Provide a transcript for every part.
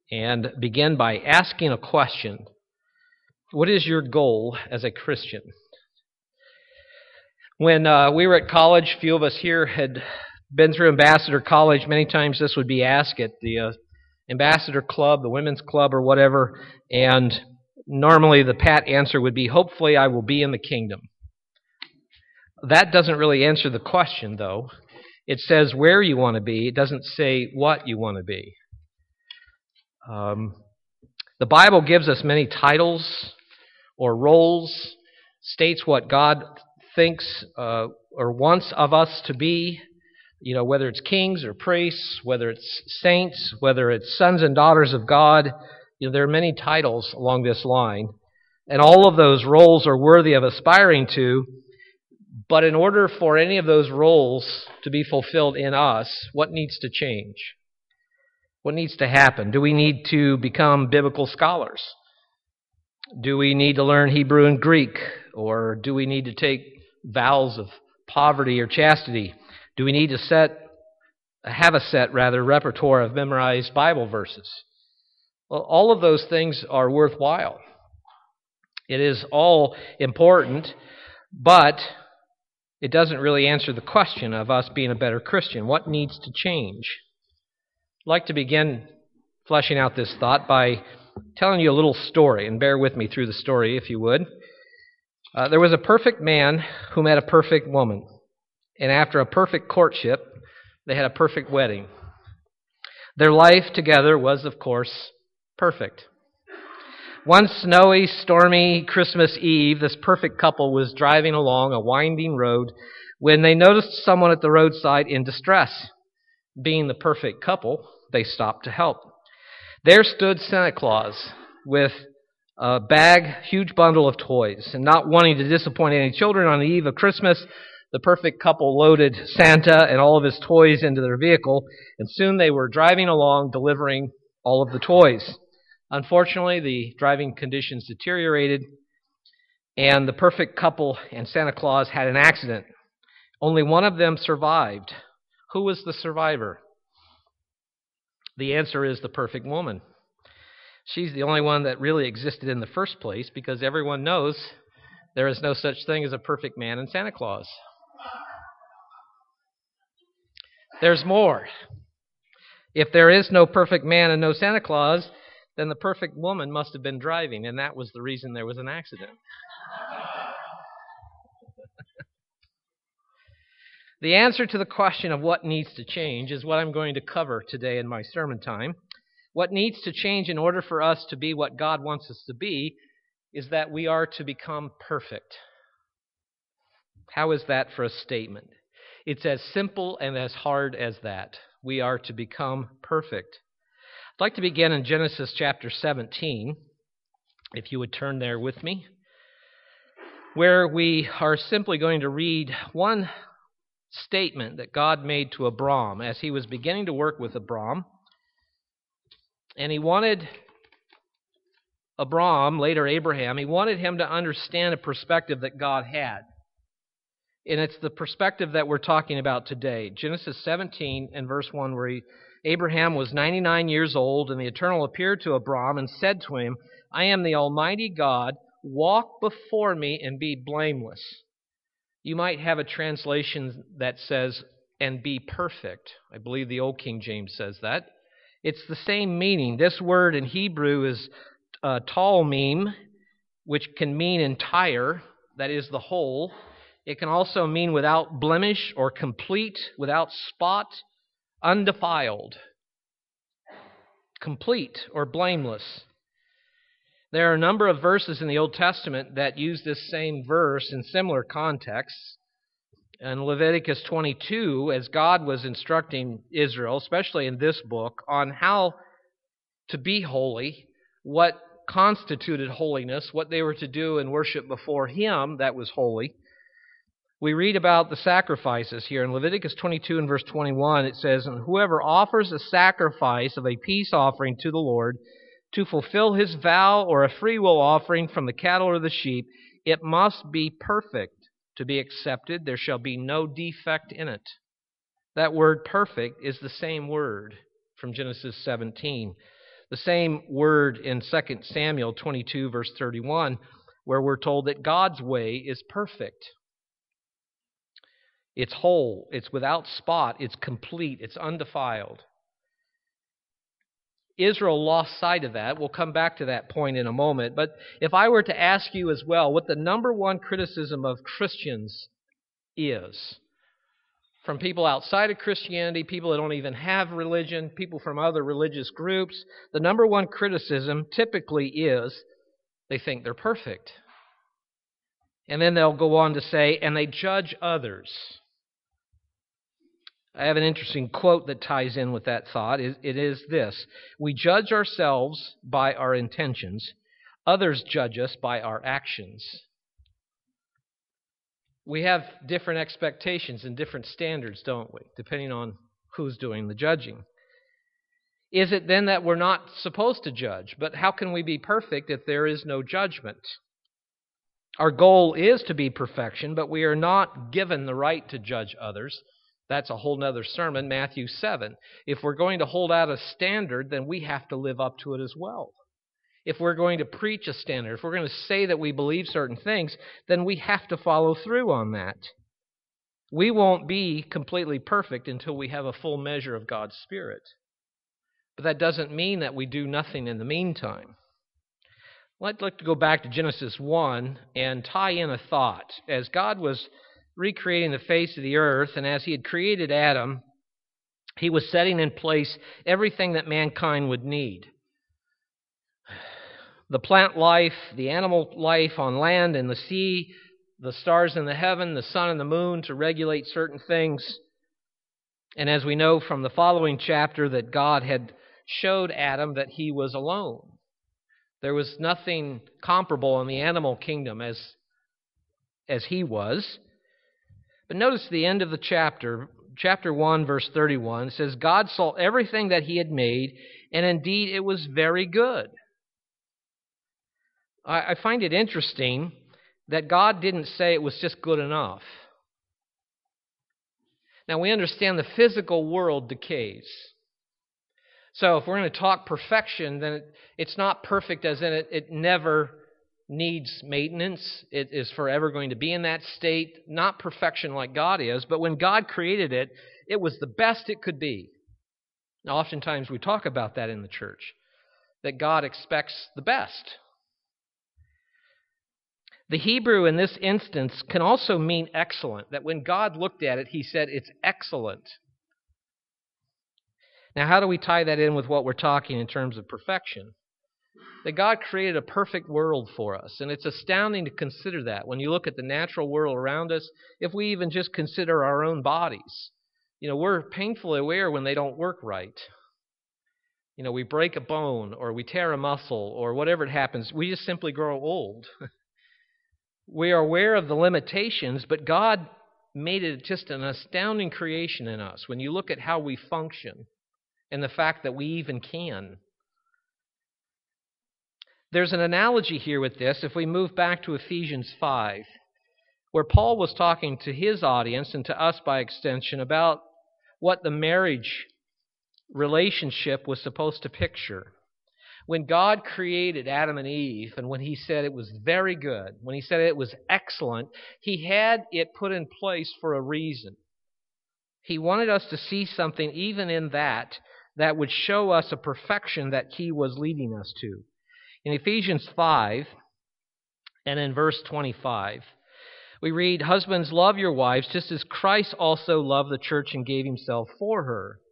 and begin by asking a question. What is your goal as a Christian? When we were at college, a few of us here had been through Ambassador College. Many times this would be asked at the Ambassador Club, the Women's Club, or whatever, and normally the pat answer would be, hopefully I will be in the kingdom. That doesn't really answer the question, though. It says where you want to be. It doesn't say what you want to be. The Bible gives us many titles or roles, states what God thinks or wants of us to be, whether it's kings or priests, whether it's saints, whether it's sons and daughters of God. There are many titles along this line, and all of those roles are worthy of aspiring to. But in order for any of those roles to be fulfilled in us, what needs to change? What needs to happen? Do we need to become biblical scholars? Do we need to learn Hebrew and Greek? Or do we need to take vows of poverty or chastity? Do we need to have a set repertoire of memorized Bible verses? Well, all of those things are worthwhile. It is all important, but it doesn't really answer the question of us being a better Christian. What needs to change? I'd like to begin fleshing out this thought by telling you a little story, and bear with me through the story if you would. There was a perfect man who met a perfect woman, and after a perfect courtship, they had a perfect wedding. Their life together was, of course, perfect. One snowy, stormy Christmas Eve, this perfect couple was driving along a winding road when they noticed someone at the roadside in distress. Being the perfect couple, they stopped to help. There stood Santa Claus with a huge bundle of toys, and not wanting to disappoint any children on the eve of Christmas, the perfect couple loaded Santa and all of his toys into their vehicle, and soon they were driving along delivering all of the toys. Unfortunately, the driving conditions deteriorated, and the perfect couple and Santa Claus had an accident. Only one of them survived. Who was the survivor? The answer is the perfect woman. She's the only one that really existed in the first place, because everyone knows there is no such thing as a perfect man in Santa Claus. There's more. If there is no perfect man and no Santa Claus, then the perfect woman must have been driving, and that was the reason there was an accident. The answer to the question of what needs to change is what I'm going to cover today in my sermon time. What needs to change in order for us to be what God wants us to be is that we are to become perfect. How is that for a statement? It's as simple and as hard as that. We are to become perfect. I'd like to begin in Genesis chapter 17, if you would turn there with me, where we are simply going to read one statement that God made to Abram as he was beginning to work with Abram. And he wanted Abram, later Abraham, he wanted him to understand a perspective that God had. And it's the perspective that we're talking about today. Genesis 17 and verse 1, where Abraham was 99 years old, and the Eternal appeared to Abram and said to him, I am the Almighty God, walk before me and be blameless. You might have a translation that says, and be perfect. I believe the Old King James says that. It's the same meaning. This word in Hebrew is talmim, which can mean entire, that is the whole. It can also mean without blemish or complete, without spot, undefiled, complete or blameless. There are a number of verses in the Old Testament that use this same verse in similar contexts. In Leviticus 22, as God was instructing Israel, especially in this book, on how to be holy, what constituted holiness, what they were to do and worship before Him that was holy, we read about the sacrifices here. In Leviticus 22 and verse 21, it says, and whoever offers a sacrifice of a peace offering to the Lord, to fulfill his vow or a freewill offering from the cattle or the sheep, it must be perfect to be accepted. There shall be no defect in it. That word perfect is the same word from Genesis 17. The same word in 2 Samuel 22, verse 31, where we're told that God's way is perfect. It's whole, it's without spot, it's complete, it's undefiled. Israel lost sight of that. We'll come back to that point in a moment. But if I were to ask you as well what the number one criticism of Christians is, from people outside of Christianity, people that don't even have religion, people from other religious groups, the number one criticism typically is they think they're perfect. And then they'll go on to say, and they judge others. I have an interesting quote that ties in with that thought. It is this: we judge ourselves by our intentions. Others judge us by our actions. We have different expectations and different standards, don't we, depending on who's doing the judging. Is it then that we're not supposed to judge? But how can we be perfect if there is no judgment? Our goal is to be perfection, but we are not given the right to judge others. That's a whole other sermon, Matthew 7. If we're going to hold out a standard, then we have to live up to it as well. If we're going to preach a standard, if we're going to say that we believe certain things, then we have to follow through on that. We won't be completely perfect until we have a full measure of God's Spirit. But that doesn't mean that we do nothing in the meantime. I'd like to go back to Genesis 1 and tie in a thought. As God was recreating the face of the earth, and as He had created Adam, He was setting in place everything that mankind would need. The plant life, the animal life on land and the sea, the stars in the heaven, the sun and the moon to regulate certain things. And as we know from the following chapter, that God had showed Adam that he was alone. There was nothing comparable in the animal kingdom as he was. But notice the end of the chapter 1, verse 31, it says, God saw everything that He had made, and indeed it was very good. I find it interesting that God didn't say it was just good enough. Now, we understand the physical world decays. So if we're going to talk perfection, then it's not perfect as in it never needs maintenance. It is forever going to be in that state. Not perfection like God is, but when God created it, it was the best it could be. Now, oftentimes we talk about that in the church, that God expects the best. The Hebrew in this instance can also mean excellent, that when God looked at it, He said it's excellent. Now, how do we tie that in with what we're talking in terms of perfection? That God created a perfect world for us, and it's astounding to consider that. When you look at the natural world around us, if we even just consider our own bodies, we're painfully aware when they don't work right. We break a bone, or we tear a muscle, or whatever it happens, we just simply grow old. We are aware of the limitations, but God made it just an astounding creation in us when you look at how we function and the fact that we even can. There's an analogy here with this if we move back to Ephesians 5, where Paul was talking to his audience and to us by extension about what the marriage relationship was supposed to picture. When God created Adam and Eve, and when He said it was very good, when He said it was excellent, He had it put in place for a reason. He wanted us to see something even in that would show us a perfection that He was leading us to. In Ephesians 5, and in verse 25, we read, Husbands, love your wives, just as Christ also loved the church and gave Himself for her.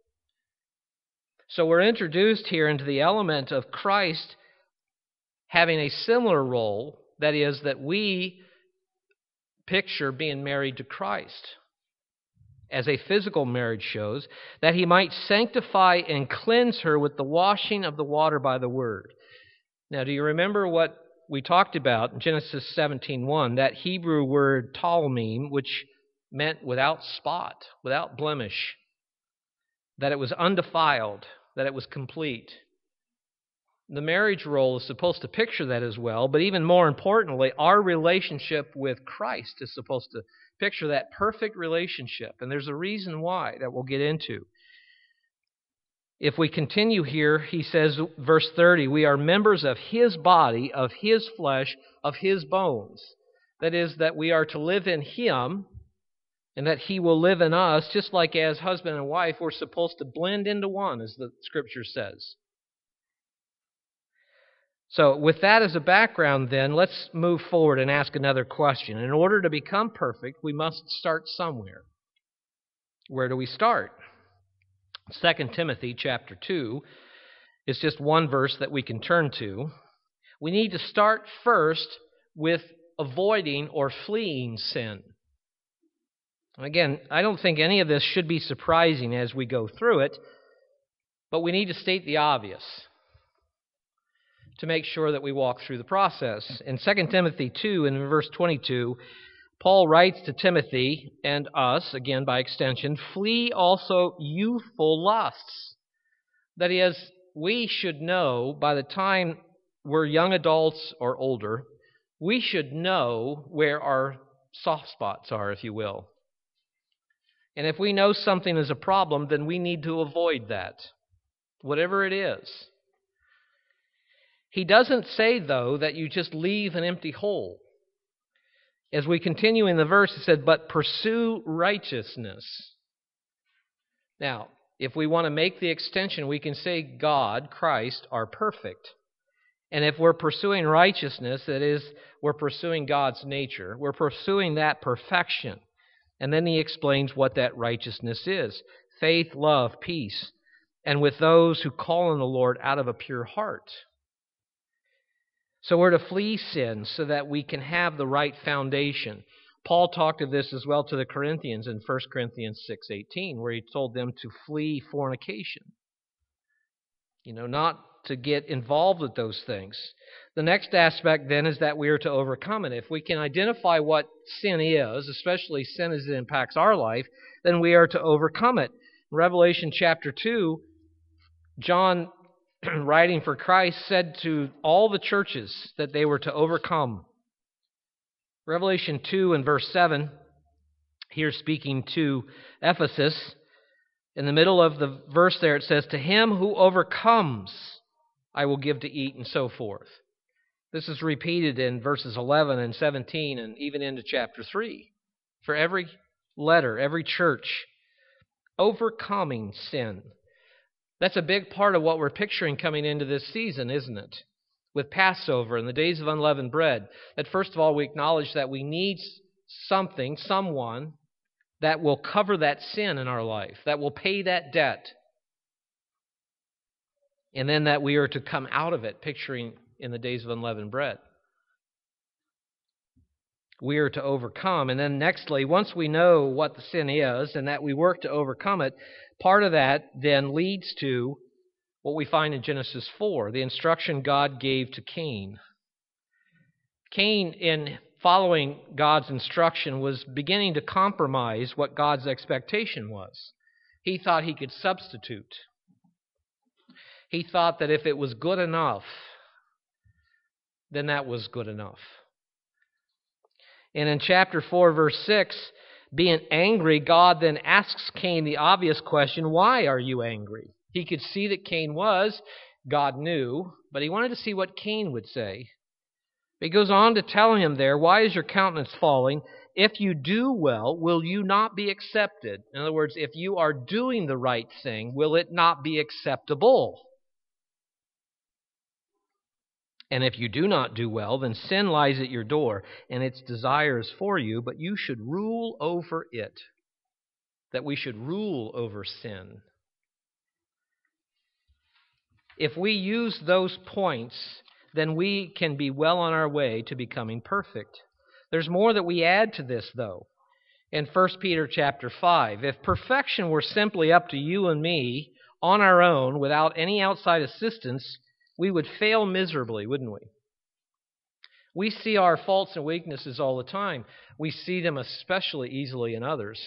So we're introduced here into the element of Christ having a similar role, that is, that we picture being married to Christ. As a physical marriage shows, that He might sanctify and cleanse her with the washing of the water by the Word. Now, do you remember what we talked about in Genesis 17:1, that Hebrew word talmim, which meant without spot, without blemish, that it was undefiled, that it was complete. The marriage role is supposed to picture that as well, but even more importantly, our relationship with Christ is supposed to picture that perfect relationship. And there's a reason why that we'll get into. If we continue here, he says, verse 30, we are members of His body, of His flesh, of His bones. That is, that we are to live in Him, and that He will live in us, just like as husband and wife, we're supposed to blend into one, as the Scripture says. So with that as a background, then, let's move forward and ask another question. In order to become perfect, we must start somewhere. Where do we start? 2 Timothy chapter 2 is just one verse that we can turn to. We need to start first with avoiding or fleeing sin. Again, I don't think any of this should be surprising as we go through it, but we need to state the obvious to make sure that we walk through the process. In 2 Timothy 2, in verse 22, Paul writes to Timothy and us, again by extension, flee also youthful lusts. That is, we should know by the time we're young adults or older, we should know where our soft spots are, if you will. And if we know something is a problem, then we need to avoid that, whatever it is. He doesn't say, though, that you just leave an empty hole. As we continue in the verse, it said, but pursue righteousness. Now, if we want to make the extension, we can say God, Christ, are perfect. And if we're pursuing righteousness, that is, we're pursuing God's nature, we're pursuing that perfection. And then he explains what that righteousness is. Faith, love, peace, and with those who call on the Lord out of a pure heart. So we're to flee sin so that we can have the right foundation. Paul talked of this as well to the Corinthians in 1 Corinthians 6:18, where he told them to flee fornication. Not to get involved with those things. The next aspect then is that we are to overcome it. If we can identify what sin is, especially sin as it impacts our life, then we are to overcome it. In Revelation chapter 2, John, writing for Christ, said to all the churches that they were to overcome. Revelation 2 and verse 7, here speaking to Ephesus, in the middle of the verse there it says, to him who overcomes I will give to eat, and so forth. This is repeated in verses 11 and 17 and even into chapter 3. For every letter, every church, overcoming sin. That's a big part of what we're picturing coming into this season, isn't it? With Passover and the days of unleavened bread. That first of all, we acknowledge that we need someone that will cover that sin in our life, that will pay that debt. And then that we are to come out of it, picturing in the days of unleavened bread. We are to overcome. And then nextly, once we know what the sin is and that we work to overcome it, part of that then leads to what we find in Genesis 4, the instruction God gave to Cain. Cain, in following God's instruction, was beginning to compromise what God's expectation was. He thought he could substitute. He thought that if it was good enough, then that was good enough. And in chapter 4, verse 6, being angry, God then asks Cain the obvious question, why are you angry? He could see that Cain was. God knew, but he wanted to see what Cain would say. He goes on to tell him there, why is your countenance falling? If you do well, will you not be accepted? In other words, if you are doing the right thing, will it not be acceptable? And if you do not do well, then sin lies at your door, and its desires for you, but you should rule over it. That we should rule over sin. If we use those points, then we can be well on our way to becoming perfect. There's more that we add to this, though. In 1 Peter chapter 5, if perfection were simply up to you and me on our own, without any outside assistance, we would fail miserably, wouldn't we? We see our faults and weaknesses all the time. We see them especially easily in others.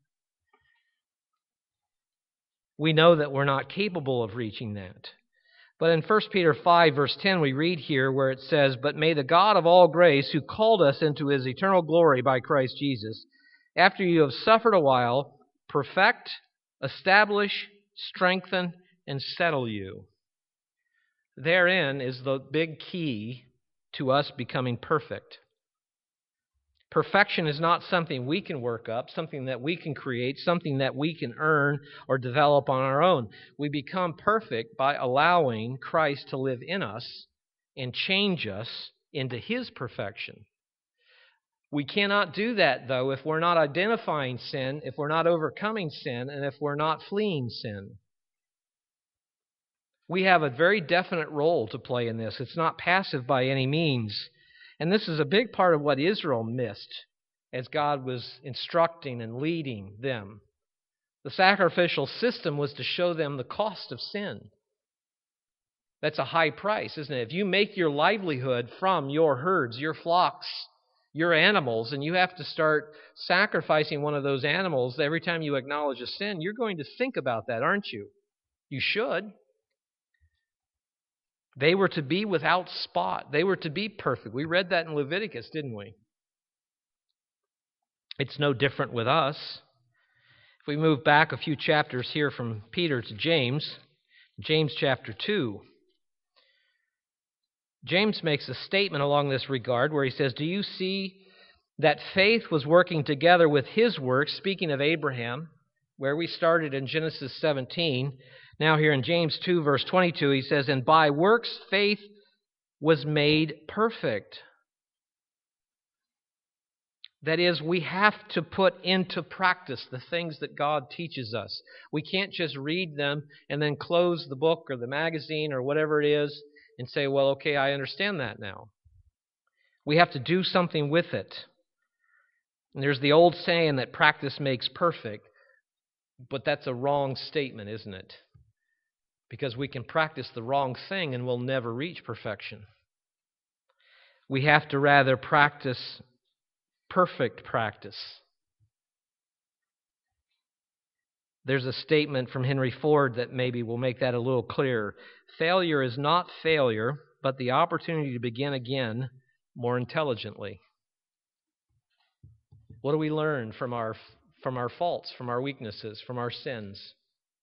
We know that we're not capable of reaching that. But in 1 Peter 5, verse 10, we read here where it says, but may the God of all grace, who called us into his eternal glory by Christ Jesus, after you have suffered a while, perfect, establish, strengthen, and settle you. Therein is the big key to us becoming perfect. Perfection is not something we can work up, something that we can create, something that we can earn or develop on our own. We become perfect by allowing Christ to live in us and change us into His perfection. We cannot do that, though, if we're not identifying sin, if we're not overcoming sin, and if we're not fleeing sin. We have a very definite role to play in this. It's not passive by any means. And this is a big part of what Israel missed as God was instructing and leading them. The sacrificial system was to show them the cost of sin. That's a high price, isn't it? If you make your livelihood from your herds, your flocks, your animals, and you have to start sacrificing one of those animals every time you acknowledge a sin, you're going to think about that, aren't you? You should. They were to be without spot. They were to be perfect. We read that in Leviticus, didn't we? It's no different with us. If we move back a few chapters here from Peter to James, James chapter 2. James makes a statement along this regard where he says, "Do you see that faith was working together with his works," speaking of Abraham, where we started in Genesis 17. Now here in James 2, verse 22, he says, "And by works faith was made perfect." That is, we have to put into practice the things that God teaches us. We can't just read them and then close the book or the magazine or whatever it is and say, well, okay, I understand that now. We have to do something with it. And there's the old saying that practice makes perfect, but that's a wrong statement, isn't it? Because we can practice the wrong thing and we'll never reach perfection. We have to rather practice perfect practice. There's a statement from Henry Ford that maybe will make that a little clearer. Failure is not failure, but the opportunity to begin again more intelligently. What do we learn from our faults, from our weaknesses, from our sins?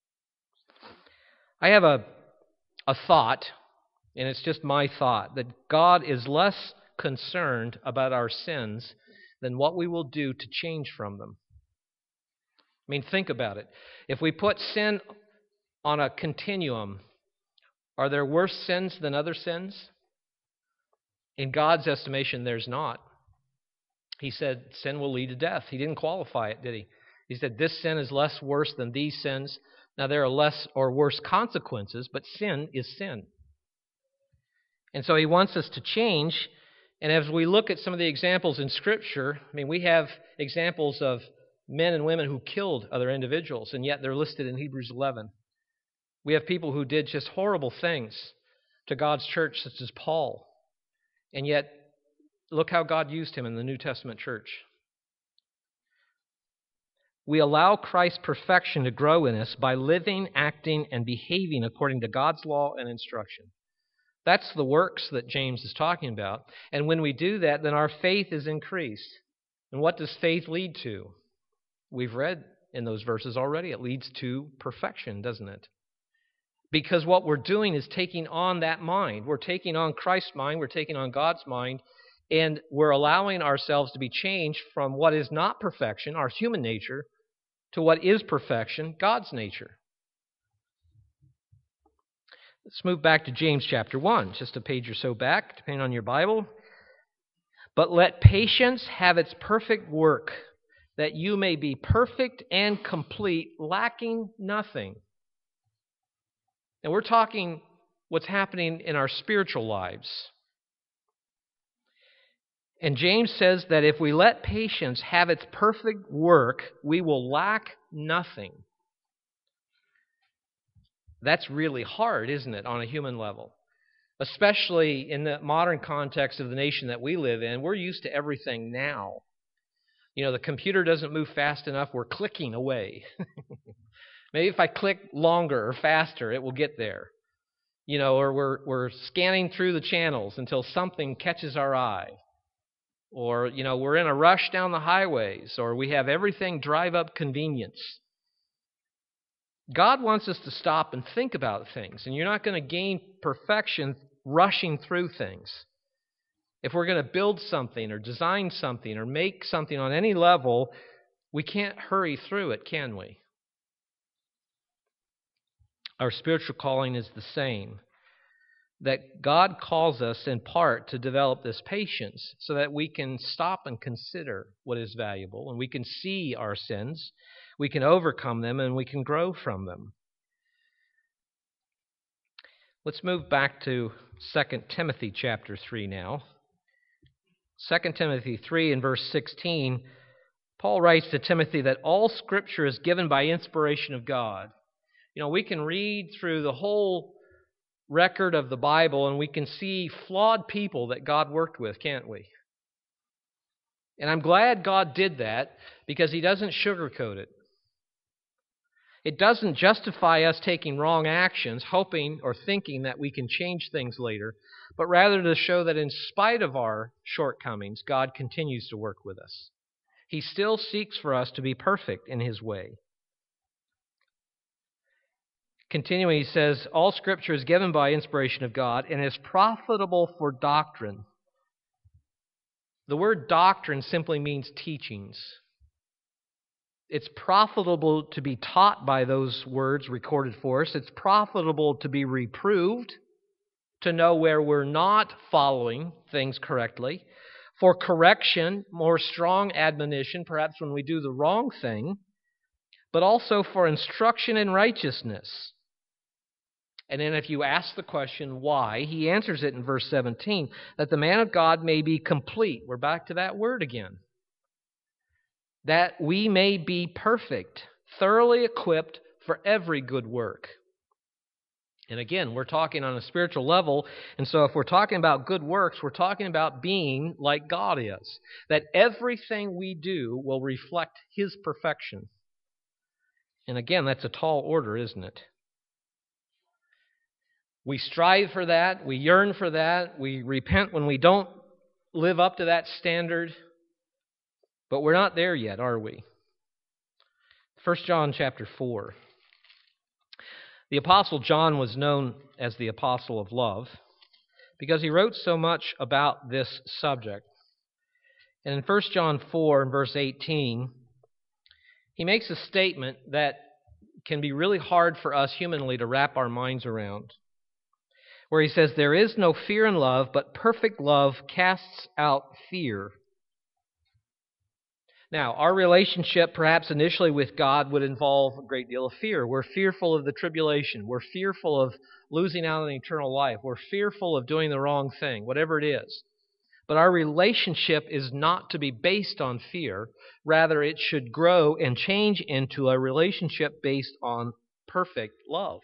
I have a thought, and it's just my thought, that God is less concerned about our sins than what we will do to change from them. I mean, think about it. If we put sin on a continuum, are there worse sins than other sins? In God's estimation, there's not. He said sin will lead to death. He didn't qualify it, did he? He said this sin is less worse than these sins. Now, there are less or worse consequences, but sin is sin. And so he wants us to change. And as we look at some of the examples in Scripture, I mean, we have examples of men and women who killed other individuals, and yet they're listed in Hebrews 11. We have people who did just horrible things to God's church, such as Paul. And yet, look how God used him in the New Testament church. We allow Christ's perfection to grow in us by living, acting, and behaving according to God's law and instruction. That's the works that James is talking about. And when we do that, then our faith is increased. And what does faith lead to? We've read in those verses already. It leads to perfection, doesn't it? Because what we're doing is taking on that mind. We're taking on Christ's mind. We're taking on God's mind. And we're allowing ourselves to be changed from what is not perfection, our human nature, to what is perfection, God's nature. Let's move back to James chapter 1, just a page or so back, depending on your Bible. But let patience have its perfect work, that you may be perfect and complete, lacking nothing. And we're talking what's happening in our spiritual lives. And James says that if we let patience have its perfect work, we will lack nothing. That's really hard, isn't it, on a human level? Especially in the modern context of the nation that we live in. We're used to everything now. You know, the computer doesn't move fast enough, we're clicking away. Maybe if I click longer or faster, it will get there. You know, or we're scanning through the channels until something catches our eye. Or, you know, we're in a rush down the highways, or we have everything drive up convenience. God wants us to stop and think about things, and you're not going to gain perfection rushing through things. If we're going to build something or design something or make something on any level, we can't hurry through it, can we? Our spiritual calling is the same. That God calls us in part to develop this patience so that we can stop and consider what is valuable, and we can see our sins, we can overcome them, and we can grow from them. Let's move back to 2 Timothy chapter 3 now. 2 Timothy 3 and verse 16, Paul writes to Timothy that all Scripture is given by inspiration of God. You know, we can read through the whole record of the Bible and we can see flawed people that God worked with, can't we? And I'm glad God did that because He doesn't sugarcoat it. It doesn't justify us taking wrong actions, hoping or thinking that we can change things later, but rather to show that in spite of our shortcomings, God continues to work with us. He still seeks for us to be perfect in His way. Continuing, he says, all Scripture is given by inspiration of God and is profitable for doctrine. The word doctrine simply means teachings. It's profitable to be taught by those words recorded for us. It's profitable to be reproved, to know where we're not following things correctly, for correction, more strong admonition, perhaps when we do the wrong thing, but also for instruction in righteousness. And then if you ask the question why, he answers it in verse 17, that the man of God may be complete. We're back to that word again. That we may be perfect, thoroughly equipped for every good work. And again, we're talking on a spiritual level, and so if we're talking about good works, we're talking about being like God is. That everything we do will reflect His perfection. And again, that's a tall order, isn't it? We strive for that, we yearn for that, we repent when we don't live up to that standard, but we're not there yet, are we? 1 John chapter 4. The Apostle John was known as the Apostle of Love because he wrote so much about this subject. And in 1 John 4 and verse 18, he makes a statement that can be really hard for us humanly to wrap our minds around, where he says, there is no fear in love, but perfect love casts out fear. Now, our relationship, perhaps initially with God, would involve a great deal of fear. We're fearful of the tribulation. We're fearful of losing out on eternal life. We're fearful of doing the wrong thing, whatever it is. But our relationship is not to be based on fear. Rather, it should grow and change into a relationship based on perfect love.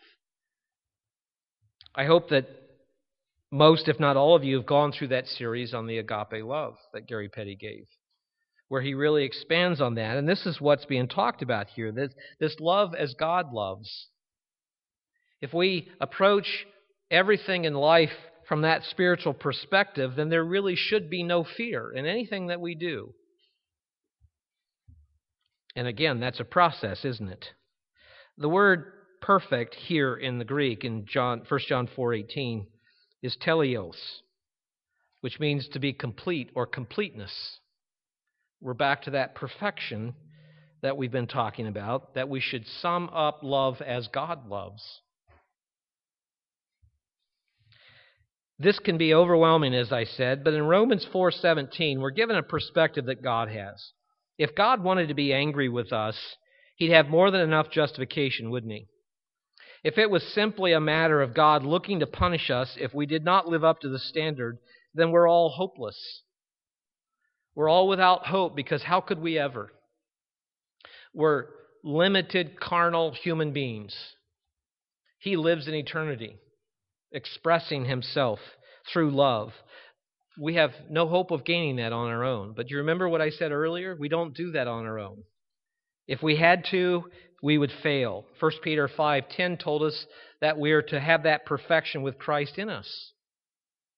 I hope that most, if not all of you, have gone through that series on the agape love that Gary Petty gave, where he really expands on that. And this is what's being talked about here, this love as God loves. If we approach everything in life from that spiritual perspective, then there really should be no fear in anything that we do. And again, that's a process, isn't it? The word perfect here in the Greek in 1 John 4:18 is teleos, which means to be complete or completeness. We're back to that perfection that we've been talking about, that we should sum up love as God loves. This can be overwhelming, as I said, but in Romans 4:17, we're given a perspective that God has. If God wanted to be angry with us, He'd have more than enough justification, wouldn't He? If it was simply a matter of God looking to punish us if we did not live up to the standard, then we're all hopeless. We're all without hope because how could we ever? We're limited, carnal human beings. He lives in eternity, expressing Himself through love. We have no hope of gaining that on our own. But you remember what I said earlier? We don't do that on our own. If we had to, we would fail. 1 Peter 5:10 told us that we are to have that perfection with Christ in us.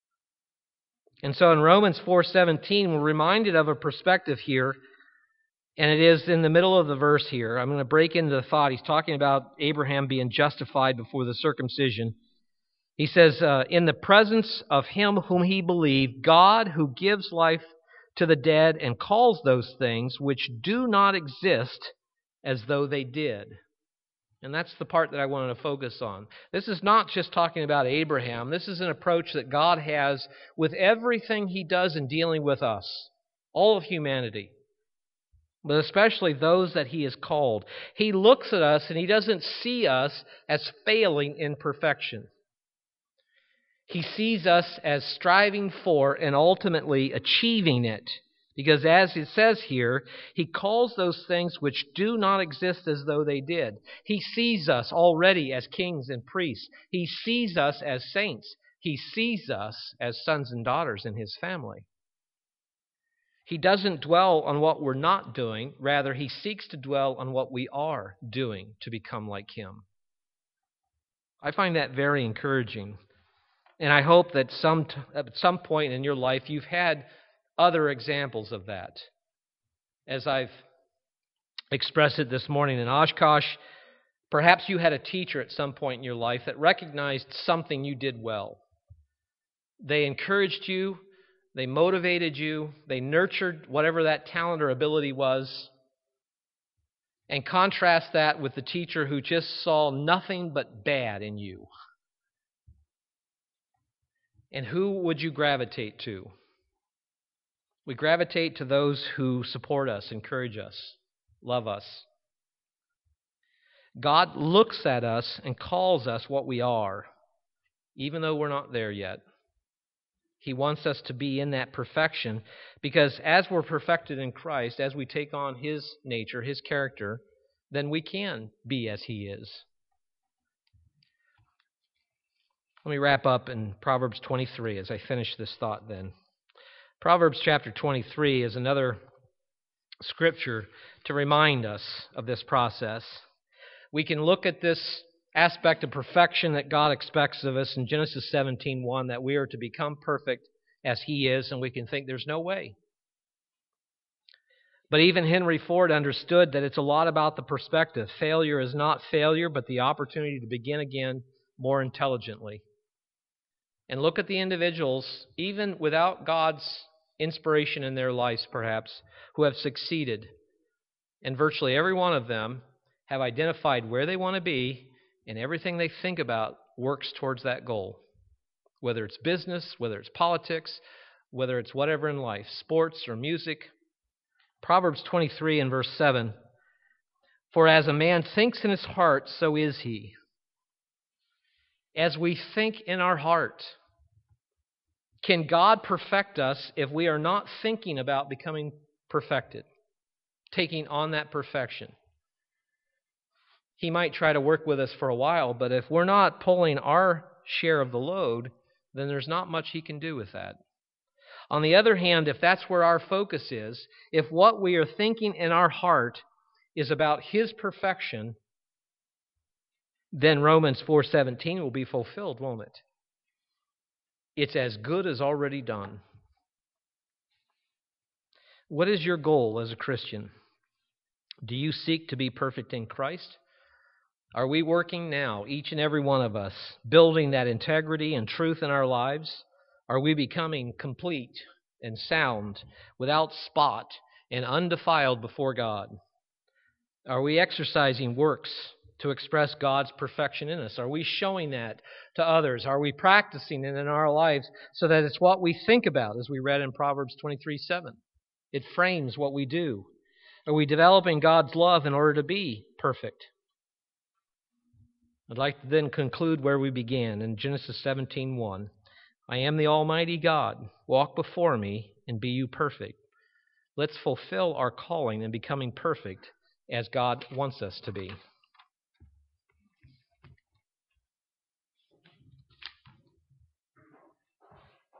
And so in Romans 4:17, we're reminded of a perspective here And it is in the middle of the verse here. I'm going to break into the thought. He's talking about Abraham being justified before the circumcision. He says, in the presence of him whom he believed, God who gives life to the dead and calls those things which do not exist as though they did. And that's the part that I wanted to focus on. This is not just talking about Abraham. This is an approach that God has with everything he does in dealing with us, all of humanity, but especially those that he has called. He looks at us and he doesn't see us as failing in perfection. He sees us as striving for and ultimately achieving it. Because as it says here, he calls those things which do not exist as though they did. He sees us already as kings and priests. He sees us as saints. He sees us as sons and daughters in his family. He doesn't dwell on what we're not doing. Rather, he seeks to dwell on what we are doing to become like him. I find that very encouraging. And I hope that at some point in your life you've had other examples of that. As I've expressed it this morning in Oshkosh, perhaps you had a teacher at some point in your life that recognized something you did well. They encouraged you, they motivated you, they nurtured whatever that talent or ability was. And contrast that with the teacher who just saw nothing but bad in you. And who would you gravitate to? We gravitate to those who support us, encourage us, love us. God looks at us and calls us what we are, even though we're not there yet. He wants us to be in that perfection because as we're perfected in Christ, as we take on his nature, his character, then we can be as he is. Let me wrap up in Proverbs 23 as I finish this thought then. Proverbs chapter 23 is another scripture to remind us of this process. We can look at this aspect of perfection that God expects of us in Genesis 17:1, that we are to become perfect as he is, and we can think there's no way. But even Henry Ford understood that it's a lot about the perspective. Failure is not failure, but the opportunity to begin again more intelligently. And look at the individuals, even without God's inspiration in their lives perhaps, who have succeeded. And virtually every one of them have identified where they want to be, and everything they think about works towards that goal. Whether it's business, whether it's politics, whether it's whatever in life, sports or music. Proverbs 23 and verse 7, "For as a man thinks in his heart, so is he." As we think in our heart, can God perfect us if we are not thinking about becoming perfected, taking on that perfection? He might try to work with us for a while, but if we're not pulling our share of the load, then there's not much he can do with that. On the other hand, if that's where our focus is, if what we are thinking in our heart is about his perfection, then Romans 4:17 will be fulfilled, won't it? It's as good as already done. What is your goal as a Christian? Do you seek to be perfect in Christ? Are we working now, each and every one of us, building that integrity and truth in our lives? Are we becoming complete and sound, without spot, and undefiled before God? Are we exercising works to express God's perfection in us? Are we showing that to others? Are we practicing it in our lives so that it's what we think about, as we read in Proverbs 23:7? It frames what we do. Are we developing God's love in order to be perfect? I'd like to then conclude where we began in Genesis 17:1. "I am the Almighty God. Walk before me and be you perfect." Let's fulfill our calling in becoming perfect as God wants us to be.